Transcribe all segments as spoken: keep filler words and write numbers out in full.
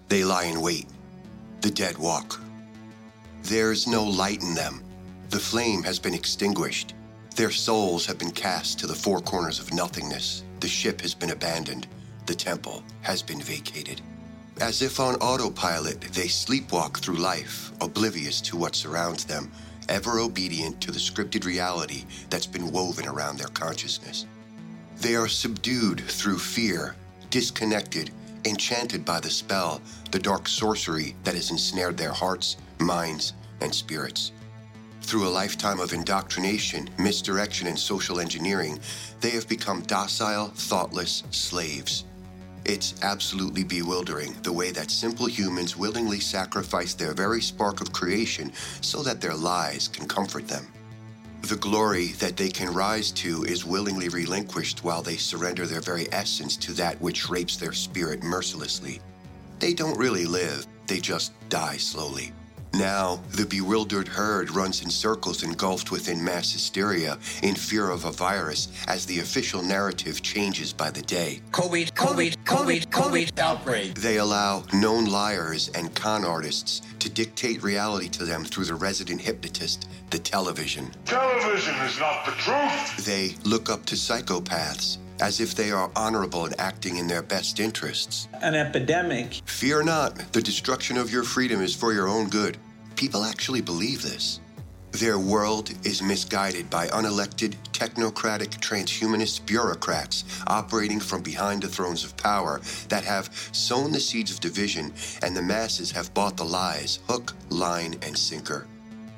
They lie in wait. The dead walk. There's no light in them. The flame has been extinguished. Their souls have been cast to the four corners of nothingness. The ship has been abandoned. The temple has been vacated. As if on autopilot, they sleepwalk through life, oblivious to what surrounds them, ever obedient to the scripted reality that's been woven around their consciousness. They are subdued through fear, disconnected, enchanted by the spell, the dark sorcery that has ensnared their hearts, minds, and spirits. Through a lifetime of indoctrination, misdirection, and social engineering, they have become docile, thoughtless slaves. It's absolutely bewildering the way that simple humans willingly sacrifice their very spark of creation so that their lies can comfort them. The glory that they can rise to is willingly relinquished while they surrender their very essence to that which rapes their spirit mercilessly. They don't really live, they just die slowly. Now, the bewildered herd runs in circles engulfed within mass hysteria in fear of a virus as the official narrative changes by the day. COVID, COVID, COVID, COVID outbreak. They allow known liars and con artists to dictate reality to them through the resident hypnotist, the television. Television is not the truth. They look up to psychopaths as if they are honorable and acting in their best interests. An epidemic. Fear not, the destruction of your freedom is for your own good. People actually believe this. Their world is misguided by unelected, technocratic, transhumanist bureaucrats operating from behind the thrones of power that have sown the seeds of division, and the masses have bought the lies, hook, line, and sinker.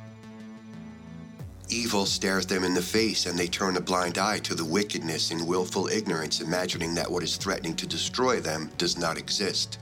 Evil stares them in the face, and they turn a blind eye to the wickedness in willful ignorance, imagining that what is threatening to destroy them does not exist.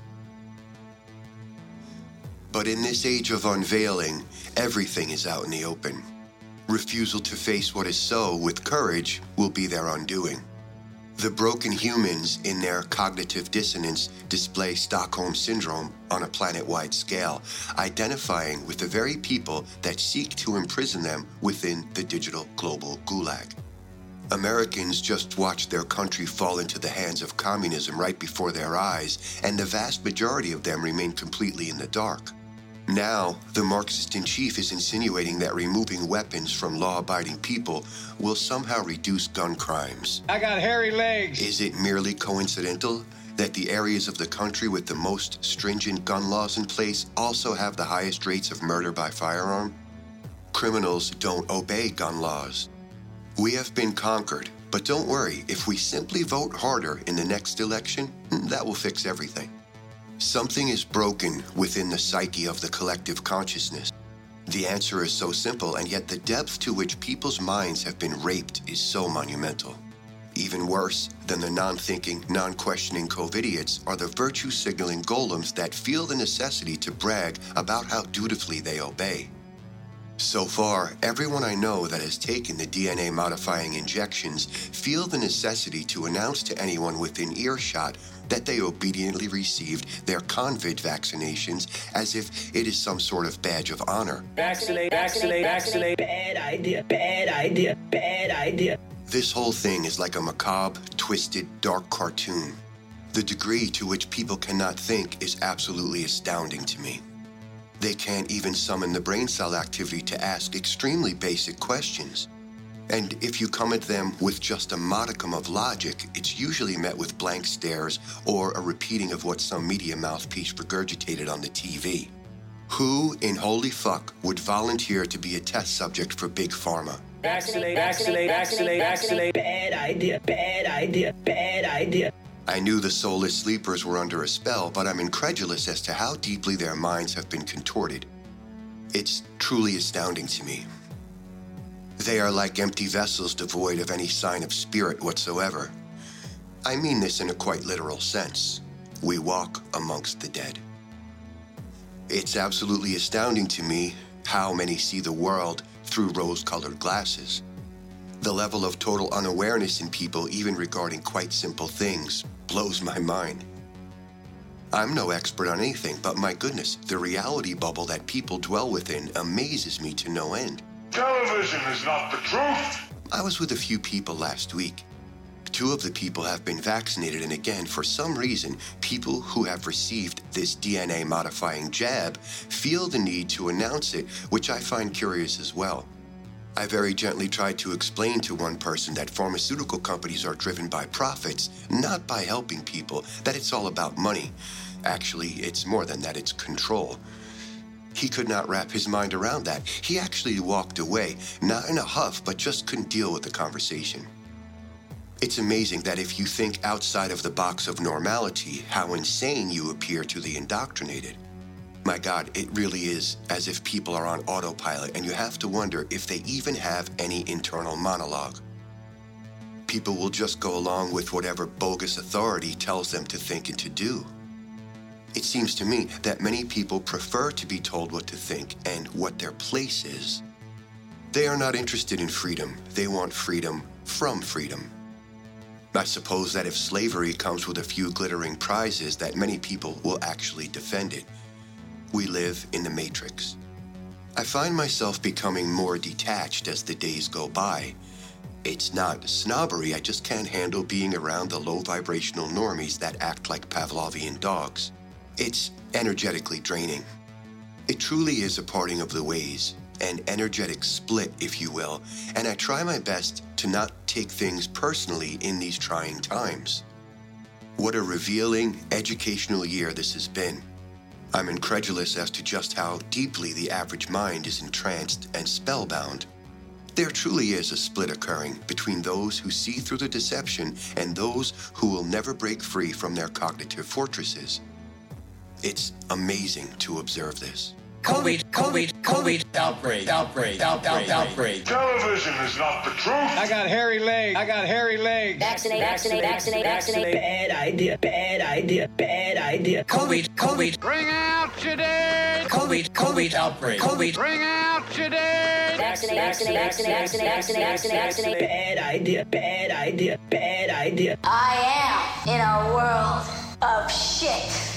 But in this age of unveiling, everything is out in the open. Refusal to face what is so with courage will be their undoing. The broken humans, in their cognitive dissonance, display Stockholm Syndrome on a planet-wide scale, identifying with the very people that seek to imprison them within the digital global gulag. Americans just watched their country fall into the hands of communism right before their eyes, and the vast majority of them remain completely in the dark. Now, the Marxist-in-chief is insinuating that removing weapons from law-abiding people will somehow reduce gun crimes. I got hairy legs. Is it merely coincidental that the areas of the country with the most stringent gun laws in place also have the highest rates of murder by firearm? Criminals don't obey gun laws. We have been conquered, but don't worry, if we simply vote harder in the next election, that will fix everything. Something is broken within the psyche of the collective consciousness. The answer is so simple, and yet the depth to which people's minds have been raped is so monumental. Even worse than the non-thinking, non-questioning COVIDiots are the virtue-signaling golems that feel the necessity to brag about how dutifully they obey. So far, everyone I know that has taken the D N A-modifying injections feel the necessity to announce to anyone within earshot that they obediently received their COVID vaccinations as if it is some sort of badge of honor. Vaccinate, vaccinate, vaccinate. Bad idea, bad idea, bad idea. This whole thing is like a macabre, twisted, dark cartoon. The degree to which people cannot think is absolutely astounding to me. They can't even summon the brain cell activity to ask extremely basic questions. And if you come at them with just a modicum of logic, it's usually met with blank stares or a repeating of what some media mouthpiece regurgitated on the T V. Who in holy fuck would volunteer to be a test subject for Big Pharma? Vaccinate, vaccinate, vaccinate, vaccinate. Bad idea, bad idea, bad idea. I knew the soulless sleepers were under a spell, but I'm incredulous as to how deeply their minds have been contorted. It's truly astounding to me. They are like empty vessels devoid of any sign of spirit whatsoever. I mean this in a quite literal sense. We walk amongst the dead. It's absolutely astounding to me how many see the world through rose-colored glasses. The level of total unawareness in people, even regarding quite simple things, blows my mind. I'm no expert on anything, but my goodness, the reality bubble that people dwell within amazes me to no end. Television is not the truth. I was with a few people last week. Two of the people have been vaccinated, and again, for some reason, people who have received this D N A-modifying jab feel the need to announce it, which I find curious as well. I very gently tried to explain to one person that pharmaceutical companies are driven by profits, not by helping people, that it's all about money. Actually, it's more than that, it's control. He could not wrap his mind around that. He actually walked away, not in a huff, but just couldn't deal with the conversation. It's amazing that if you think outside of the box of normality, how insane you appear to the indoctrinated. My God, it really is as if people are on autopilot, and you have to wonder if they even have any internal monologue. People will just go along with whatever bogus authority tells them to think and to do. It seems to me that many people prefer to be told what to think and what their place is. They are not interested in freedom. They want freedom from freedom. I suppose that if slavery comes with a few glittering prizes, that many people will actually defend it. We live in the Matrix. I find myself becoming more detached as the days go by. It's not snobbery, I just can't handle being around the low vibrational normies that act like Pavlovian dogs. It's energetically draining. It truly is a parting of the ways, an energetic split, if you will, and I try my best to not take things personally in these trying times. What a revealing, educational year this has been. I'm incredulous as to just how deeply the average mind is entranced and spellbound. There truly is a split occurring between those who see through the deception and those who will never break free from their cognitive fortresses. It's amazing to observe this. COVID, COVID, COVID, outbreak, outbreak, outbreak, outbreak. Television is not the truth. I got hairy legs. I got hairy legs. Vaccinate, vaccinate, vaccinate, vaccinate. Bad idea, bad idea, bad idea. COVID, COVID. Bring out your dead. COVID, COVID, outbreak. COVID. Bring out your dead. Vaccinate, vaccinate, vaccinate, vaccinate, vaccinate, vaccinate, vaccinate. Bad idea, bad idea, bad idea. I am in a world of shit.